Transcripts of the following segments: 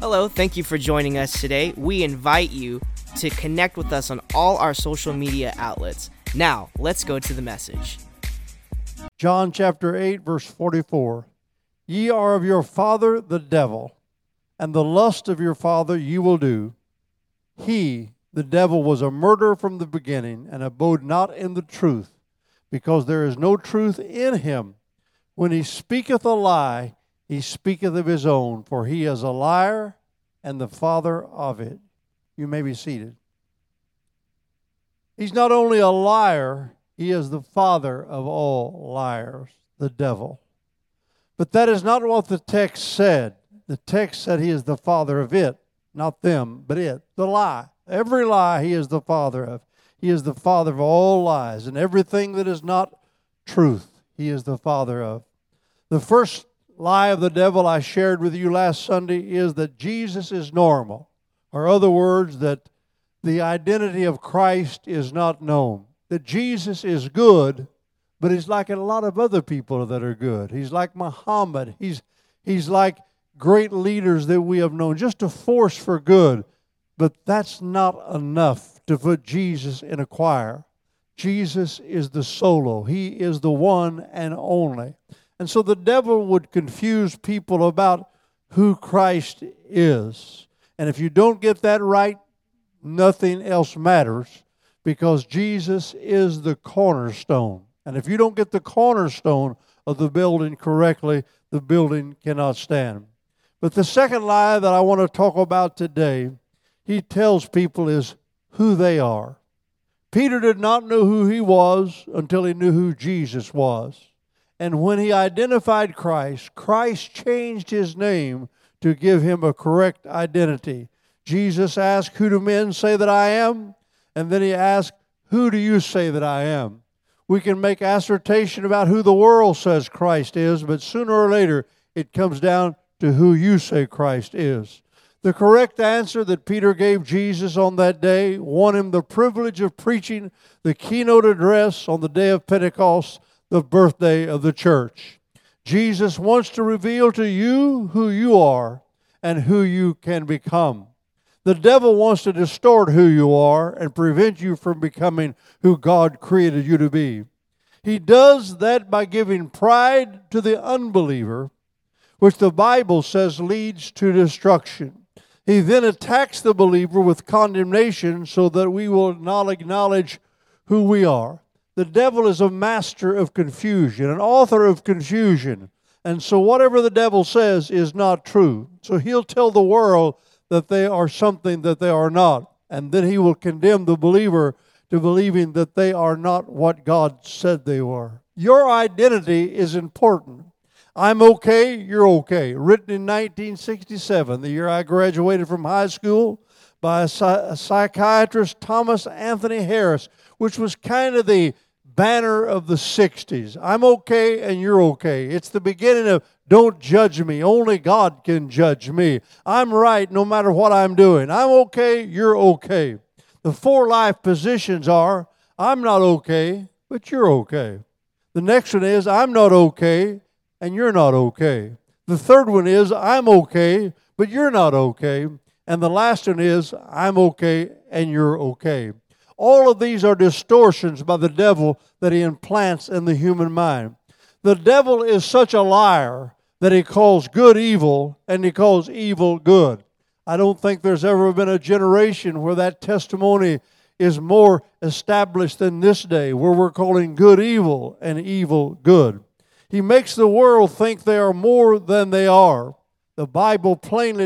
Hello, thank you for joining us today. We invite you to connect with us on all our social media outlets. Now, let's go to the message. John chapter 8, verse 44. Ye are of your father the devil, and the lust of your father ye will do. He, the devil, was a murderer from the beginning, and abode not in the truth, because there is no truth in him. When he speaketh a lie, he speaketh of his own, for he is a liar and the father of it. You may be seated. He's not only a liar, he is the father of all liars, the devil. But that is not what the text said. The text said he is the father of it, not them, but it, the lie. Every lie he is the father of. He is the father of all lies, and everything that is not truth, he is the father of. The first lie of the devil I shared with you last Sunday is that Jesus is normal, or other words, that the identity of Christ is not known. That Jesus is good, but he's like a lot of other people that are good. He's like Muhammad. He's like great leaders that we have known, just a force for good. But that's not enough to put Jesus in a choir. Jesus is the solo. He is the one and only. And so the devil would confuse people about who Christ is. And if you don't get that right, nothing else matters, because Jesus is the cornerstone. And if you don't get the cornerstone of the building correctly, the building cannot stand. But the second lie that I want to talk about today, he tells people, is who they are. Peter did not know who he was until he knew who Jesus was. And when he identified Christ, Christ changed his name to give him a correct identity. Jesus asked, "Who do men say that I am?" And then he asked, "Who do you say that I am?" We can make assertion about who the world says Christ is, but sooner or later it comes down to who you say Christ is. The correct answer that Peter gave Jesus on that day won him the privilege of preaching the keynote address on the day of Pentecost, the birthday of the church. Jesus wants to reveal to you who you are and who you can become. The devil wants to distort who you are and prevent you from becoming who God created you to be. He does that by giving pride to the unbeliever, which the Bible says leads to destruction. He then attacks the believer with condemnation so that we will not acknowledge who we are. The devil is a master of confusion, an author of confusion. And so whatever the devil says is not true. So he'll tell the world that they are something that they are not. And then he will condemn the believer to believing that they are not what God said they were. Your identity is important. I'm okay, you're okay. Written in 1967, the year I graduated from high school, by a psychiatrist, Thomas Anthony Harris, which was kind of the banner of the 60s. I'm okay and you're okay. It's the beginning of don't judge me. Only God can judge me. I'm right no matter what I'm doing. I'm okay, you're okay. The four life positions are, I'm not okay, but you're okay. The next one is, I'm not okay and you're not okay. The third one is, I'm okay, but you're not okay. And the last one is, I'm okay and you're okay. All of these are distortions by the devil that he implants in the human mind. The devil is such a liar that he calls good evil and he calls evil good. I don't think there's ever been a generation where that testimony is more established than this day, where we're calling good evil and evil good. He makes the world think they are more than they are. The Bible plainly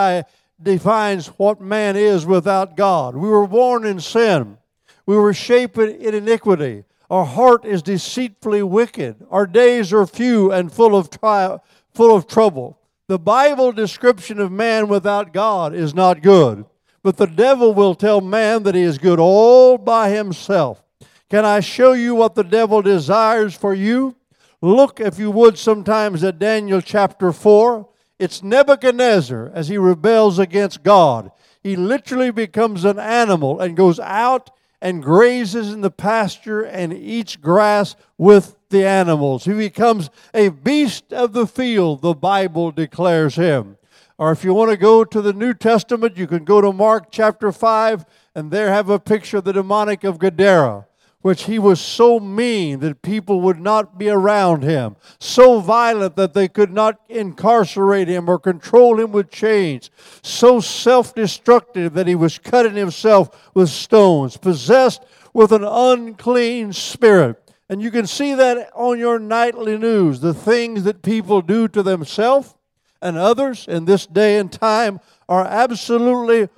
defines what man is without God. We were born in sin. We were shaped in iniquity. Our heart is deceitfully wicked. Our days are few and full of trouble. The Bible description of man without God is not good. But the devil will tell man that he is good all by himself. Can I show you what the devil desires for you? Look, if you would, sometimes at Daniel chapter 4. It's Nebuchadnezzar as he rebels against God. He literally becomes an animal and goes out and grazes in the pasture and eats grass with the animals. He becomes a beast of the field, the Bible declares him. Or if you want to go to the New Testament, you can go to Mark chapter 5, and there have a picture of the demonic of Gadara, which he was so mean that people would not be around him, so violent that they could not incarcerate him or control him with chains, so self-destructive that he was cutting himself with stones, possessed with an unclean spirit. And you can see that on your nightly news, the things that people do to themselves and others in this day and time are absolutely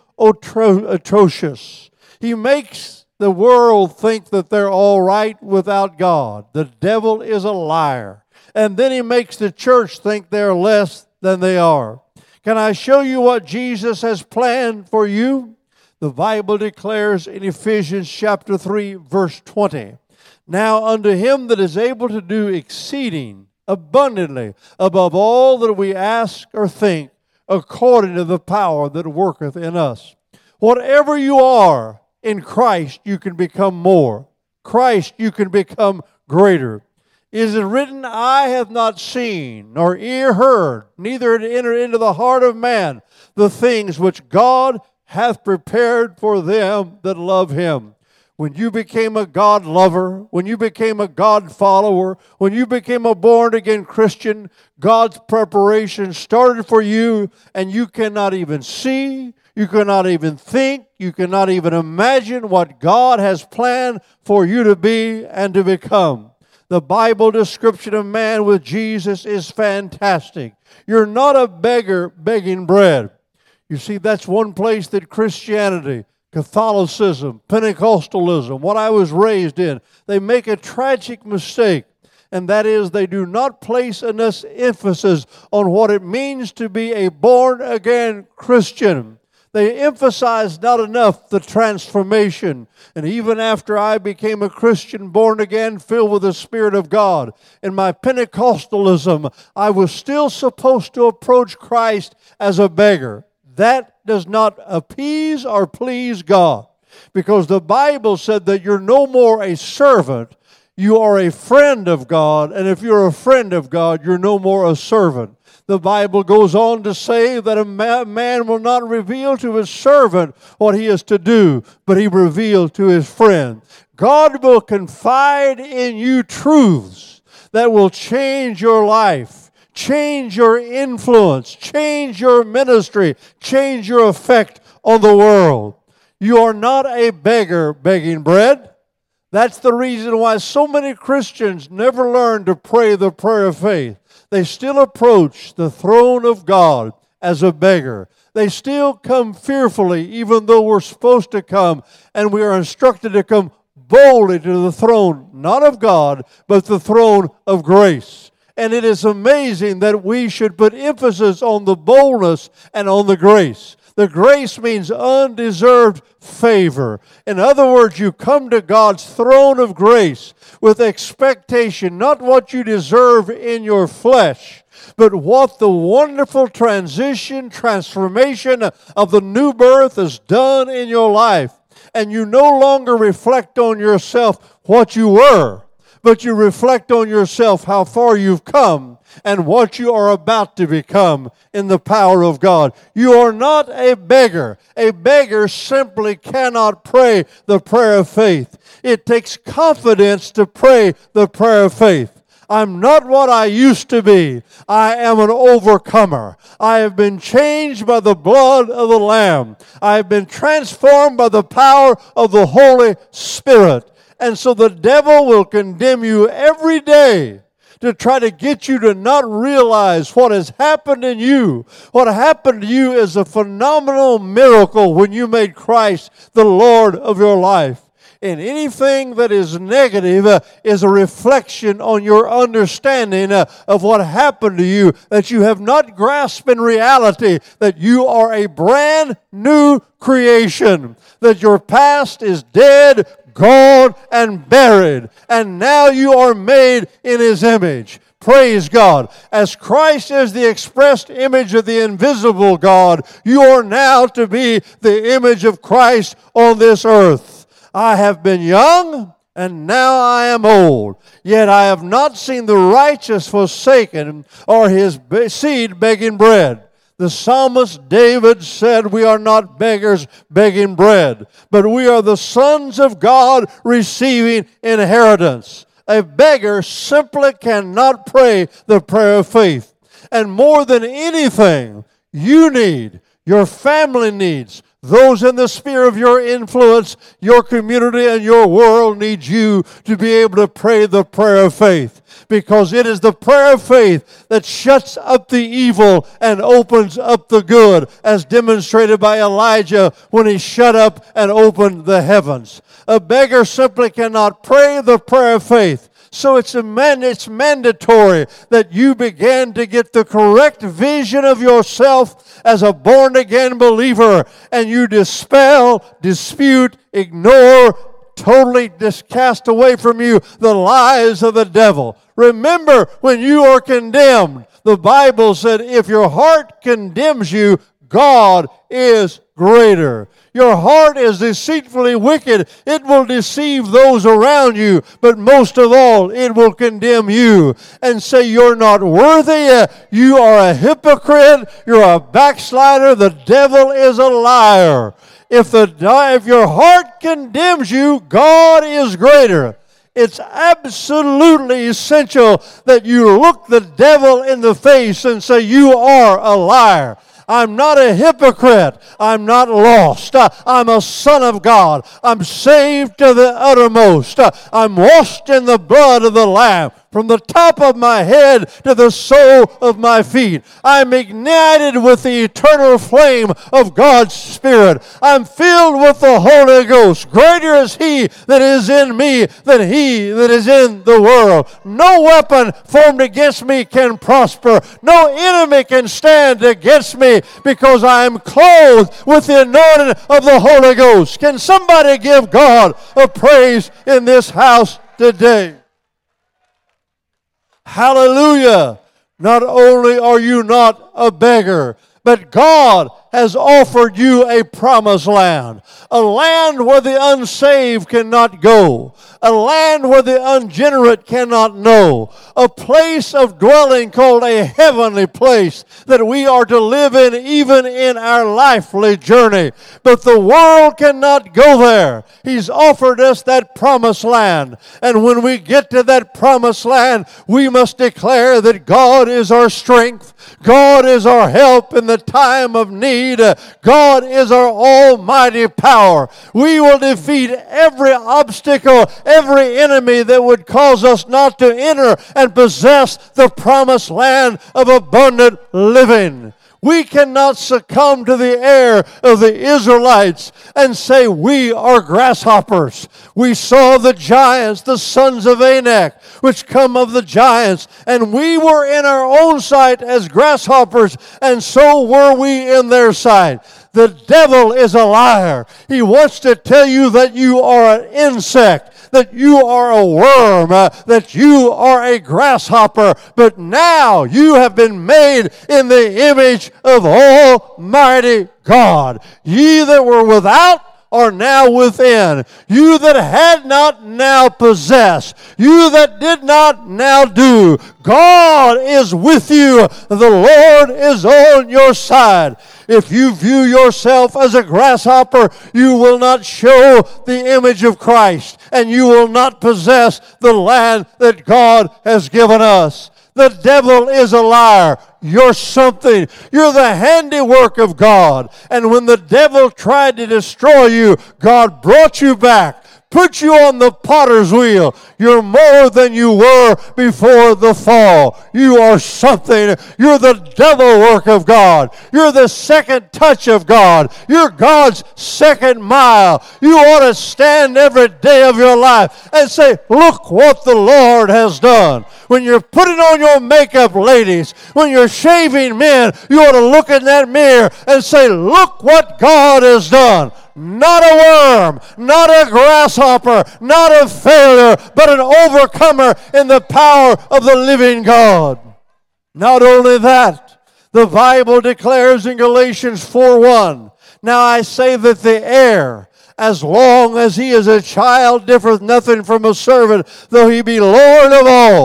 atrocious. He makes the world think that they're all right without God. The devil is a liar. And then he makes the church think they're less than they are. Can I show you what Jesus has planned for you? The Bible declares in Ephesians chapter 3, verse 20, "Now unto him that is able to do exceeding abundantly above all that we ask or think, according to the power that worketh in us." Whatever you are in Christ, you can become more. Christ, you can become greater. Is it written, "Eye hath not seen, nor ear heard, neither it entered into the heart of man, the things which God hath prepared for them that love him"? When you became a God lover, when you became a God follower, when you became a born-again Christian, God's preparation started for you, and you cannot even see, you cannot even think, you cannot even imagine what God has planned for you to be and to become. The Bible description of man with Jesus is fantastic. You're not a beggar begging bread. You see, that's one place that Christianity, Catholicism, Pentecostalism, what I was raised in, they make a tragic mistake, and that is they do not place enough emphasis on what it means to be a born-again Christian. They emphasize not enough the transformation. And even after I became a Christian, born again, filled with the Spirit of God, in my Pentecostalism, I was still supposed to approach Christ as a beggar. That does not appease or please God, because the Bible said that you're no more a servant, you are a friend of God, and if you're a friend of God, you're no more a servant. The Bible goes on to say that a man will not reveal to his servant what he is to do, but he reveals to his friend. God will confide in you truths that will change your life, change your influence, change your ministry, change your effect on the world. You are not a beggar begging bread. That's the reason why so many Christians never learn to pray the prayer of faith. They still approach the throne of God as a beggar. They still come fearfully, even though we're supposed to come, and we are instructed to come boldly to the throne, not of God, but the throne of grace. And it is amazing that we should put emphasis on the boldness and on the grace. The grace means undeserved favor. In other words, you come to God's throne of grace with expectation, not what you deserve in your flesh, but what the wonderful transformation of the new birth has done in your life. And you no longer reflect on yourself what you were, but you reflect on yourself how far you've come and what you are about to become in the power of God. You are not a beggar. A beggar simply cannot pray the prayer of faith. It takes confidence to pray the prayer of faith. I'm not what I used to be. I am an overcomer. I have been changed by the blood of the Lamb. I have been transformed by the power of the Holy Spirit. And so the devil will condemn you every day to try to get you to not realize what has happened in you. What happened to you is a phenomenal miracle when you made Christ the Lord of your life. And anything that is negative is a reflection on your understanding of what happened to you, that you have not grasped in reality that you are a brand new creation, that your past is dead, gone, and buried, and now you are made in His image. Praise God. As Christ is the expressed image of the invisible God, you are now to be the image of Christ on this earth. I have been young, and now I am old. Yet I have not seen the righteous forsaken, or his seed begging bread. The psalmist David said, we are not beggars begging bread, but we are the sons of God receiving inheritance. A beggar simply cannot pray the prayer of faith. And more than anything, you need, your family needs, those in the sphere of your influence, your community and your world need you to be able to pray the prayer of faith. Because it is the prayer of faith that shuts up the evil and opens up the good, as demonstrated by Elijah when he shut up and opened the heavens. A beggar simply cannot pray the prayer of faith. So it's mandatory that you begin to get the correct vision of yourself as a born-again believer, and you dispel, dispute, ignore, totally cast away from you the lies of the devil. Remember, when you are condemned, the Bible said, if your heart condemns you, God is greater. Your heart is deceitfully wicked. It will deceive those around you, but most of all, it will condemn you and say you're not worthy. You are a hypocrite. You're a backslider. The devil is a liar. If your heart condemns you, God is greater. It's absolutely essential that you look the devil in the face and say, you are a liar. I'm not a hypocrite. I'm not lost. I'm a son of God. I'm saved to the uttermost. I'm washed in the blood of the Lamb. From the top of my head to the sole of my feet. I'm ignited with the eternal flame of God's Spirit. I'm filled with the Holy Ghost. Greater is He that is in me than he that is in the world. No weapon formed against me can prosper. No enemy can stand against me, because I am clothed with the anointing of the Holy Ghost. Can somebody give God a praise in this house today? Hallelujah. Not only are you not a beggar, but God has offered you a promised land. A land where the unsaved cannot go. A land where the ungenerate cannot know. A place of dwelling called a heavenly place that we are to live in even in our lifely journey. But the world cannot go there. He's offered us that promised land. And when we get to that promised land, we must declare that God is our strength. God is our help in the time of need. God is our almighty power. We will defeat every obstacle, every enemy that would cause us not to enter and possess the promised land of abundant living. We cannot succumb to the error of the Israelites and say we are grasshoppers. We saw the giants, the sons of Anak, which come of the giants, and we were in our own sight as grasshoppers, and so were we in their sight. The devil is a liar. He wants to tell you that you are an insect, that you are a worm, that you are a grasshopper, but now you have been made in the image of Almighty God. Ye that were without are now within. You that had not now possess. You that did not now do. God is with you. The Lord is on your side. If you view yourself as a grasshopper, you will not show the image of Christ, and you will not possess the land that God has given us. The devil is a liar. You're something. You're the handiwork of God. And when the devil tried to destroy you, God brought you back, put you on the potter's wheel. You're more than you were before the fall. You are something. You're the double work of God. You're the second touch of God. You're God's second mile. You ought to stand every day of your life and say, look what the Lord has done. When you're putting on your makeup, ladies, when you're shaving, men, you ought to look in that mirror and say, look what God has done. Not a worm, not a grasshopper, not a failure, but an overcomer in the power of the living God. Not only that, the Bible declares in Galatians 4:1, now I say that the heir, as long as he is a child, differeth nothing from a servant, though he be Lord of all.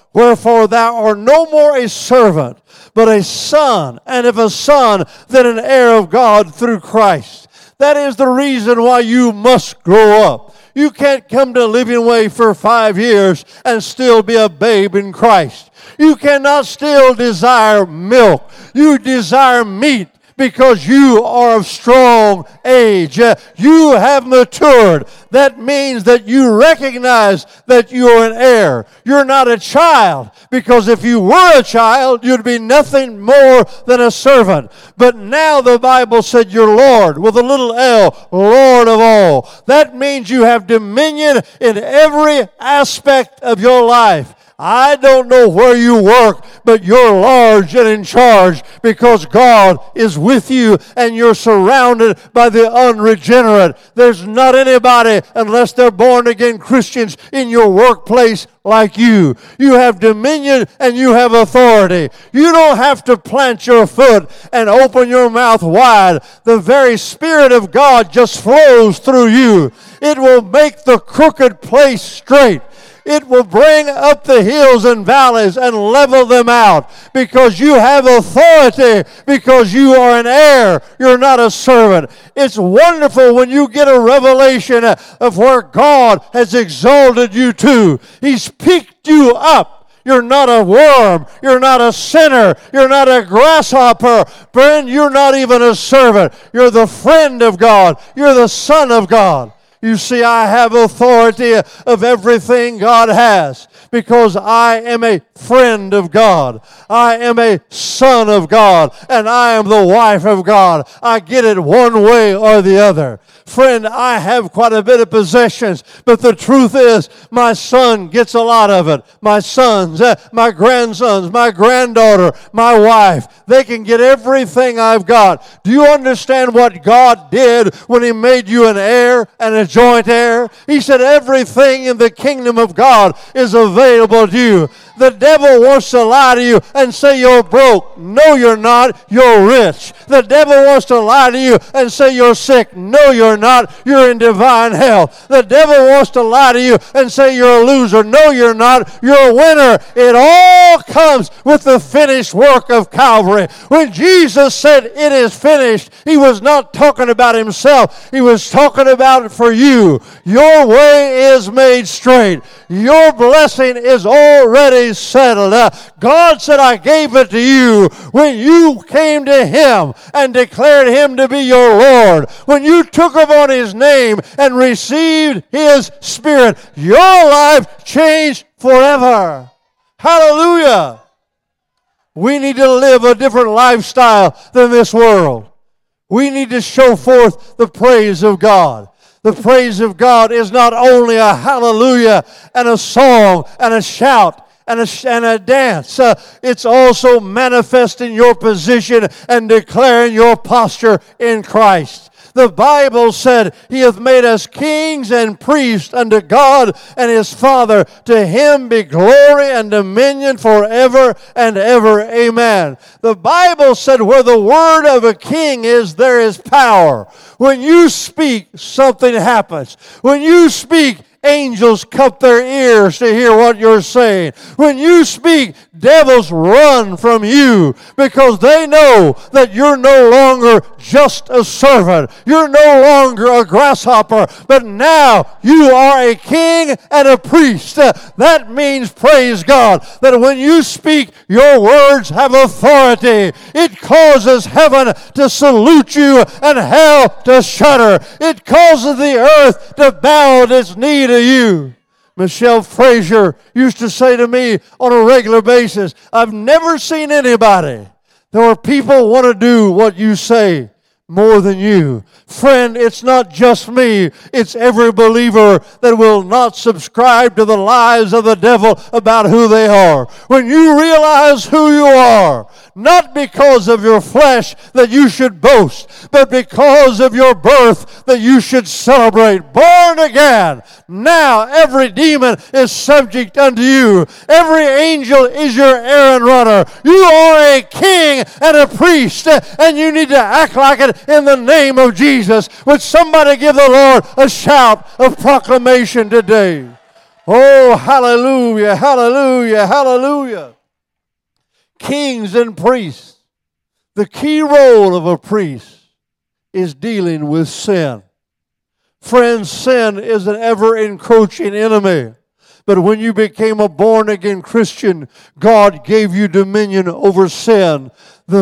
Wherefore thou art no more a servant, but a son, and if a son, then an heir of God through Christ. That is the reason why you must grow up. You can't come to Living Way for 5 years and still be a babe in Christ. You cannot still desire milk. You desire meat because you are of strong age. You have matured. That means that you recognize that you are an heir. You're not a child, because if you were a child, you'd be nothing more than a servant. But now the Bible said you're Lord, with a little L, Lord of all. That means you have dominion in every aspect of your life. I don't know where you work, but you're large and in charge because God is with you and you're surrounded by the unregenerate. There's not anybody, unless they're born-again Christians, in your workplace like you. You have dominion and you have authority. You don't have to plant your foot and open your mouth wide. The very Spirit of God just flows through you. It will make the crooked place straight. It will bring up the hills and valleys and level them out because you have authority, because you are an heir. You're not a servant. It's wonderful when you get a revelation of where God has exalted you to. He's picked you up. You're not a worm. You're not a sinner. You're not a grasshopper. Friend, you're not even a servant. You're the friend of God. You're the son of God. You see, I have authority of everything God has because I am a friend of God. I am a son of God, and I am the wife of God. I get it one way or the other. Friend, I have quite a bit of possessions, but the truth is my son gets a lot of it. My sons, my grandsons, my granddaughter, my wife, they can get everything I've got. Do you understand what God did when He made you an heir and a joint heir? He said everything in the kingdom of God is available to you. The devil wants to lie to you and say you're broke. No, you're not. You're rich. The devil wants to lie to you and say you're sick. No, you're not. You're in divine health. The devil wants to lie to you and say you're a loser. No, you're not. You're a winner. It all comes with the finished work of Calvary. When Jesus said it is finished, He was not talking about Himself. He was talking about it for you. Your way is made straight. Your blessing is already settled. God said, I gave it to you when you came to Him and declared Him to be your Lord. When you took upon His name and received His Spirit, your life changed forever. Hallelujah. We need to live a different lifestyle than this world. We need to show forth the praise of God. The praise of God is not only a hallelujah and a song and a shout and a dance. It's also manifesting your position and declaring your posture in Christ. The Bible said He hath made us kings and priests unto God and His Father. To Him be glory and dominion forever and ever. Amen. The Bible said where the word of a king is, there is power. When you speak, something happens. When you speak, angels cup their ears to hear what you're saying. When you speak, devils run from you because they know that you're no longer just a servant. You're no longer a grasshopper, but now you are a king and a priest. That means, praise God, that when you speak, your words have authority. It causes heaven to salute you and hell to shudder. It causes the earth to bow at its knee to you. Michelle Frazier used to say to me on a regular basis, I've never seen anybody. There are people want to do what you say more than you. Friend, it's not just me. It's every believer that will not subscribe to the lies of the devil about who they are. When you realize who you are, not because of your flesh that you should boast, but because of your birth that you should celebrate. Born again. Now every demon is subject unto you. Every angel is your errand runner. You are a king and a priest, and you need to act like it in the name of Jesus. Would somebody give the Lord a shout of proclamation today? Oh, hallelujah, hallelujah, hallelujah. Kings and priests. The key role of a priest is dealing with sin. Friends, sin is an ever-encroaching enemy. But when you became a born-again Christian, God gave you dominion over sin. The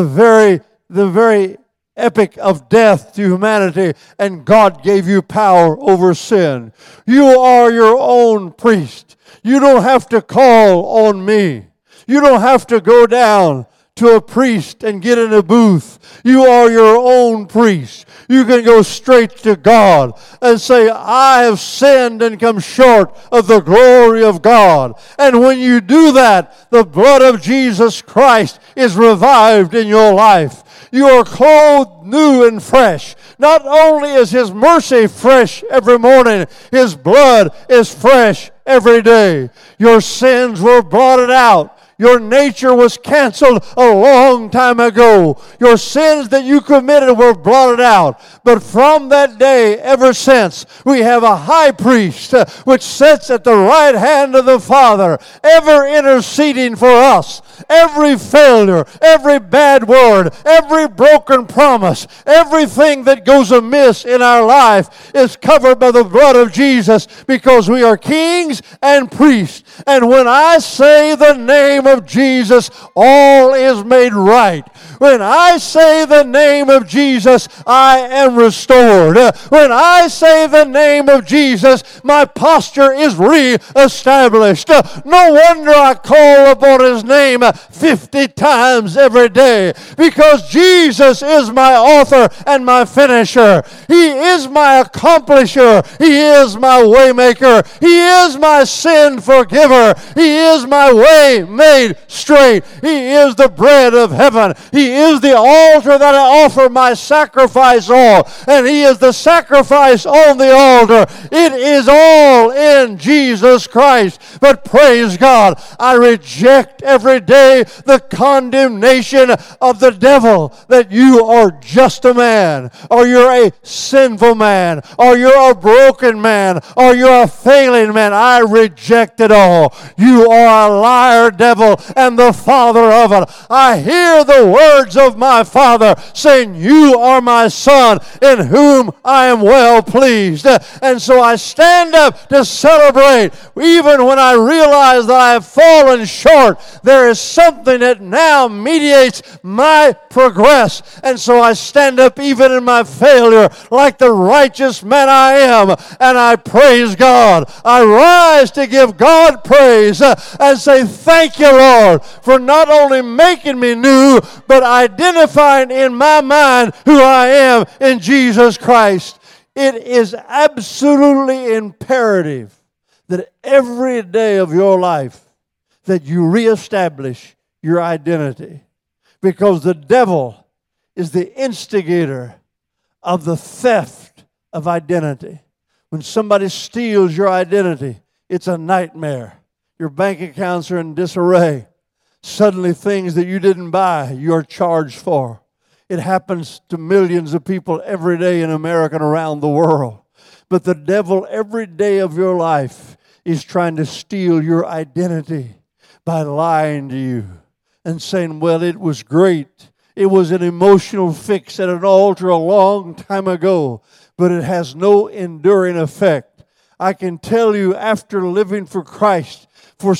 very epic of death to humanity, and God gave you power over sin. You are your own priest. You don't have to call on me. You don't have to go down to a priest and get in a booth. You are your own priest. You can go straight to God and say, I have sinned and come short of the glory of God. And when you do that, the blood of Jesus Christ is revived in your life. You are clothed new and fresh. Not only is His mercy fresh every morning, His blood is fresh every day. Your sins were blotted out. Your nature was canceled a long time ago. Your sins that you committed were blotted out. But from that day, ever since, we have a high priest which sits at the right hand of the Father, ever interceding for us. Every failure, every bad word, every broken promise, everything that goes amiss in our life is covered by the blood of Jesus, because we are kings and priests. And when I say the name of Jesus, all is made right. When I say the name of Jesus, I am restored. When I say the name of Jesus, my posture is re-established. No wonder I call upon His name 50 times every day, because Jesus is my author and my finisher. He is my accomplisher. He is my waymaker. He is my sin forgiver. He is my way made straight. He is the bread of heaven. He is the altar that I offer my sacrifice on, and He is the sacrifice on the altar. It is all in Jesus Christ. But praise God, I reject every day the condemnation of the devil that you are just a man, or you're a sinful man, or you're a broken man, or you're a failing man. I reject it all. You are a liar, devil, and the father of it. I hear the words of my Father saying, you are my Son in whom I am well pleased. And so I stand up to celebrate. Even when I realize that I have fallen short, there is something that now mediates my progress. And so I stand up even in my failure like the righteous man I am, and I praise God. I rise to give God praise and say, thank you, Lord, for not only making me new, but identifying in my mind who I am in Jesus Christ. It is absolutely imperative that every day of your life that you reestablish your identity, because the devil is the instigator of the theft of identity. When somebody steals your identity, it's a nightmare. Your bank accounts are in disarray. Suddenly things that you didn't buy, you're charged for. It happens to millions of people every day in America and around the world. But the devil every day of your life is trying to steal your identity by lying to you and saying, well, it was great. It was an emotional fix at an altar a long time ago, but it has no enduring effect. I can tell you, after living for Christ for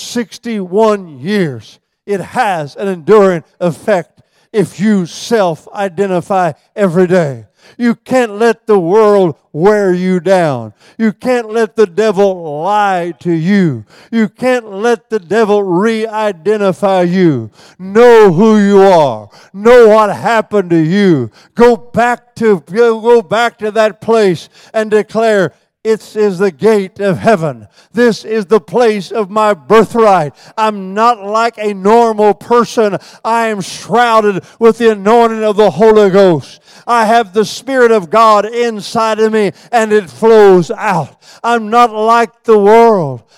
61 years, it has an enduring effect if you self-identify every day. You can't let the world wear you down. You can't let the devil lie to you. You can't let the devil re-identify you. Know who you are. Know what happened to you. Go back to that place and declare, it is the gate of heaven. This is the place of my birthright. I'm not like a normal person. I am shrouded with the anointing of the Holy Ghost. I have the Spirit of God inside of me, and it flows out. I'm not like the world.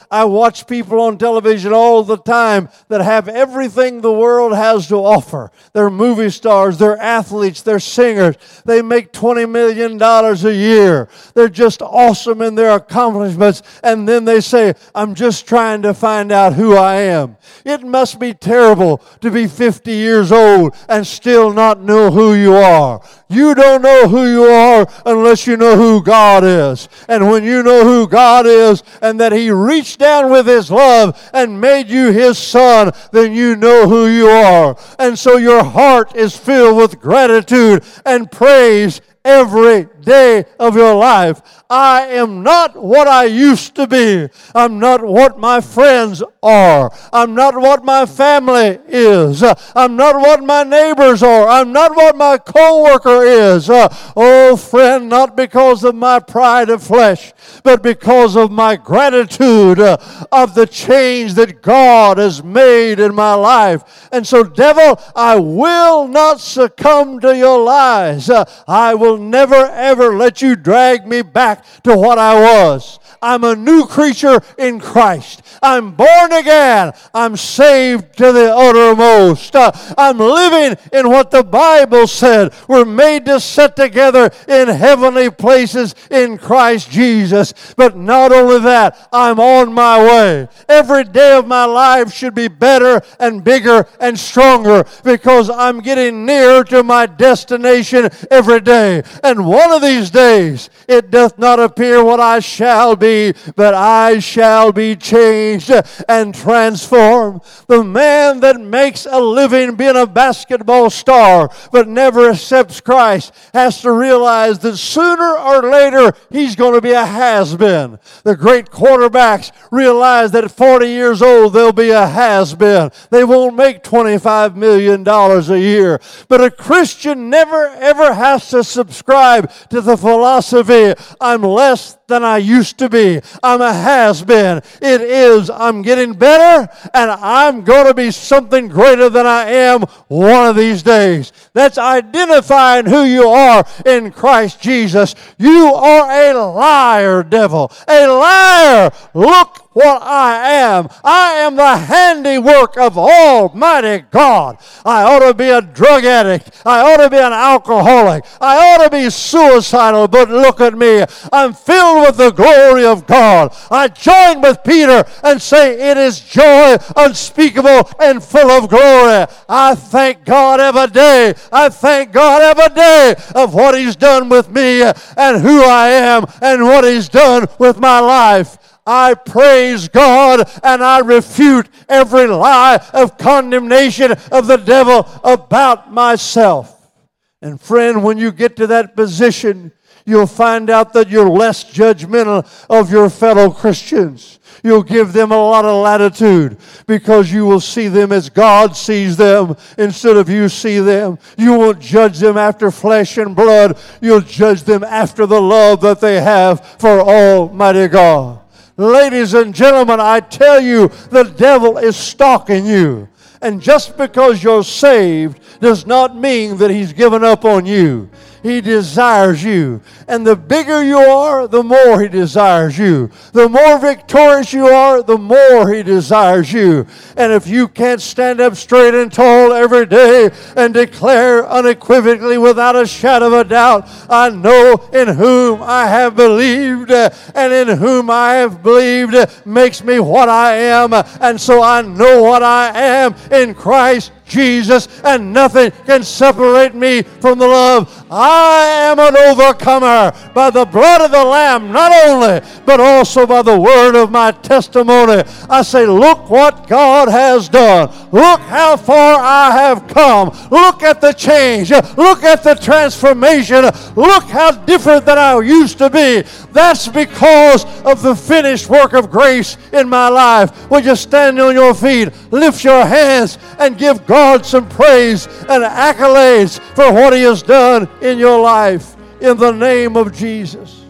I watch people on television all the time that have everything the world has to offer. They're movie stars, they're athletes, they're singers. They make $20 million a year. They're just awesome in their accomplishments. And then they say, I'm just trying to find out who I am. It must be terrible to be 50 years old and still not know who you are. You don't know who you are unless you know who God is. And when you know who God is and that He reached down with His love and made you His son, then you know who you are. And so your heart is filled with gratitude and praise every day of your life. I am not what I used to be. I'm not what my friends are. I'm not what my family is. I'm not what my neighbors are. I'm not what my co-worker is. Oh, friend, not because of my pride of flesh, but because of my gratitude of the change that God has made in my life. And so, devil, I will not succumb to your lies. I will never, ever let you drag me back to what I was. I'm a new creature in Christ. I'm born again. I'm saved to the uttermost. I'm living in what the Bible said. We're made to sit together in heavenly places in Christ Jesus. But not only that, I'm on my way. Every day of my life should be better and bigger and stronger because I'm getting nearer to my destination every day. And one of these days, it doth not appear what I shall be, but I shall be changed and transformed. The man that makes a living being a basketball star but never accepts Christ has to realize that sooner or later he's going to be a has-been. The great quarterbacks realize that at 40 years old they'll be a has-been. They won't make $25 million a year. But a Christian never ever has to subscribe to the philosophy, I'm less than I used to be. I'm a has-been. It is, I'm getting better, and I'm going to be something greater than I am one of these days. That's identifying who you are in Christ Jesus. You are a liar, devil. A liar. Look what I am. I am the handiwork of Almighty God. I ought to be a drug addict. I ought to be an alcoholic. I ought to be suicidal, but look at me. I'm filled with the glory of God. I join with Peter and say it is joy unspeakable and full of glory. I thank God every day. I thank God every day of what He's done with me and who I am and what He's done with my life. I praise God and I refute every lie of condemnation of the devil about myself. And friend, when you get to that position, you'll find out that you're less judgmental of your fellow Christians. You'll give them a lot of latitude because you will see them as God sees them instead of you see them. You won't judge them after flesh and blood. You'll judge them after the love that they have for Almighty God. Ladies and gentlemen, I tell you, the devil is stalking you. And just because you're saved does not mean that he's given up on you. He desires you. And the bigger you are, the more he desires you. The more victorious you are, the more he desires you. And if you can't stand up straight and tall every day and declare unequivocally without a shadow of a doubt, I know in whom I have believed, and in whom I have believed makes me what I am. And so I know what I am in Christ Jesus, and nothing can separate me from the love. I am an overcomer by the blood of the Lamb, not only, but also by the word of my testimony. I say, look what God has done. Look how far I have come. Look at the change. Look at the transformation. Look how different than I used to be. That's because of the finished work of grace in my life. Would you stand on your feet, lift your hands, and give God some praise and accolades for what He has done in your life in the name of Jesus.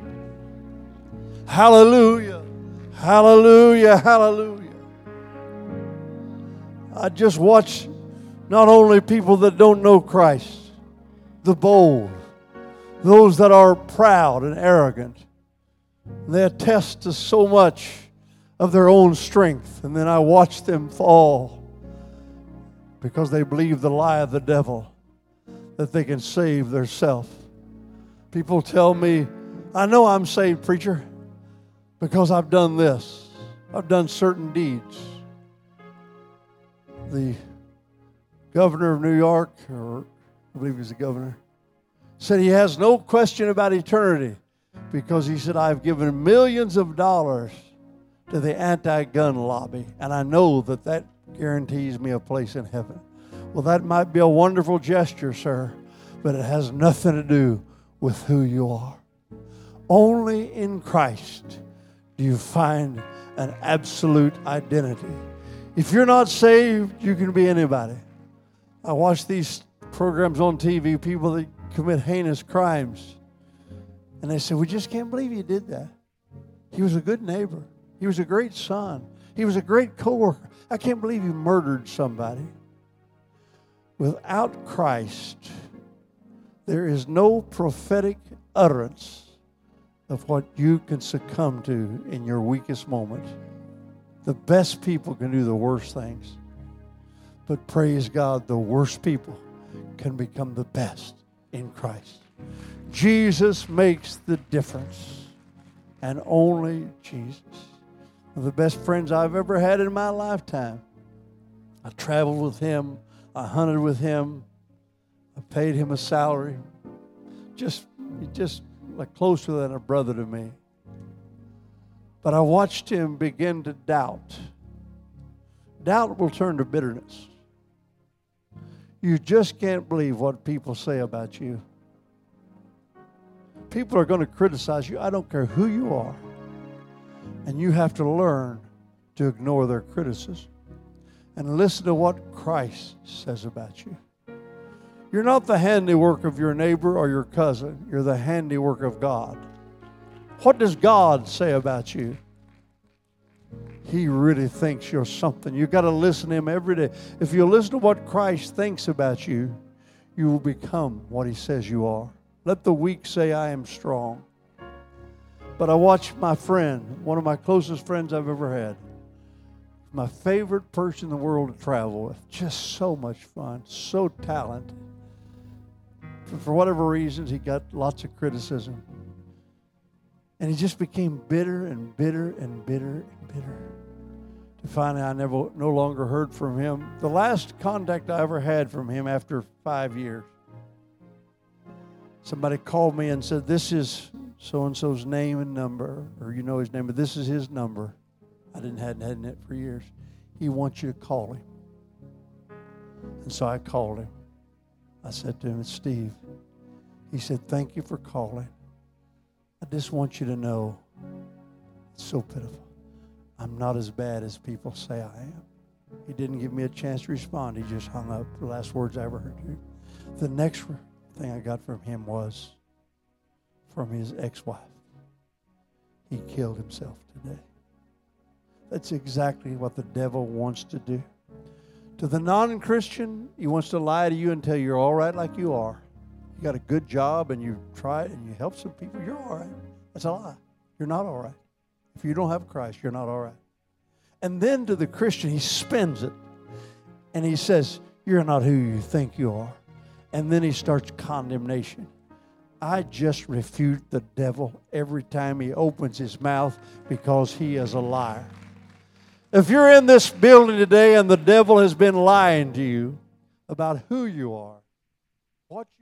Hallelujah. Hallelujah. Hallelujah. I just watch not only people that don't know Christ, the bold, those that are proud and arrogant. They attest to so much of their own strength. And then I watched them fall because they believe the lie of the devil that they can save theirself. People tell me, I know I'm saved, preacher, because I've done this. I've done certain deeds. The governor of New York, or I believe he's the governor, said he has no question about eternity because he said, I've given millions of dollars to the anti-gun lobby, and I know that that guarantees me a place in heaven. Well, that might be a wonderful gesture, sir, but it has nothing to do with who you are. Only in Christ do you find an absolute identity. If you're not saved, you can be anybody. I watch these programs on TV, people that commit heinous crimes, and they say, we just can't believe you did that. He was a good neighbor. He was a great son. He was a great coworker. I can't believe you murdered somebody. Without Christ, there is no prophetic utterance of what you can succumb to in your weakest moment. The best people can do the worst things. But praise God, the worst people can become the best in Christ. Jesus makes the difference, and only Jesus. One of the best friends I've ever had in my lifetime. I traveled with him. I hunted with him. I paid him a salary. Just like closer than a brother to me. But I watched him begin to doubt. Doubt will turn to bitterness. You just can't believe what people say about you. People are going to criticize you. I don't care who you are. And you have to learn to ignore their criticism and listen to what Christ says about you. You're not the handiwork of your neighbor or your cousin. You're the handiwork of God. What does God say about you? He really thinks you're something. You've got to listen to him every day. If you listen to what Christ thinks about you, you will become what he says you are. Let the weak say, I am strong. But I watched my friend, one of my closest friends I've ever had, my favorite person in the world to travel with, just so much fun, so talented. For whatever reasons, he got lots of criticism. And he just became bitter and bitter and bitter and bitter. Finally, I no longer heard from him. The last contact I ever had from him after 5 years, somebody called me and said, this is so-and-so's name and number, or you know his name, but this is his number. I hadn't had it for years. He wants you to call him. And so I called him. I said to him, it's Steve. He said, thank you for calling. I just want you to know, it's so pitiful. I'm not as bad as people say I am. He didn't give me a chance to respond. He just hung up. The last words I ever heard. The next thing I got from him was from his ex-wife. He killed himself today. That's exactly what the devil wants to do. To the non-Christian, he wants to lie to you and tell you you're all right like you are. You got a good job and you try it and you help some people, you're all right. That's a lie. You're not all right. If you don't have Christ, you're not all right. And then to the Christian, he spins it. And he says, you're not who you think you are. And then he starts condemnation. I just refute the devil every time he opens his mouth because he is a liar. If you're in this building today and the devil has been lying to you about who you are, what you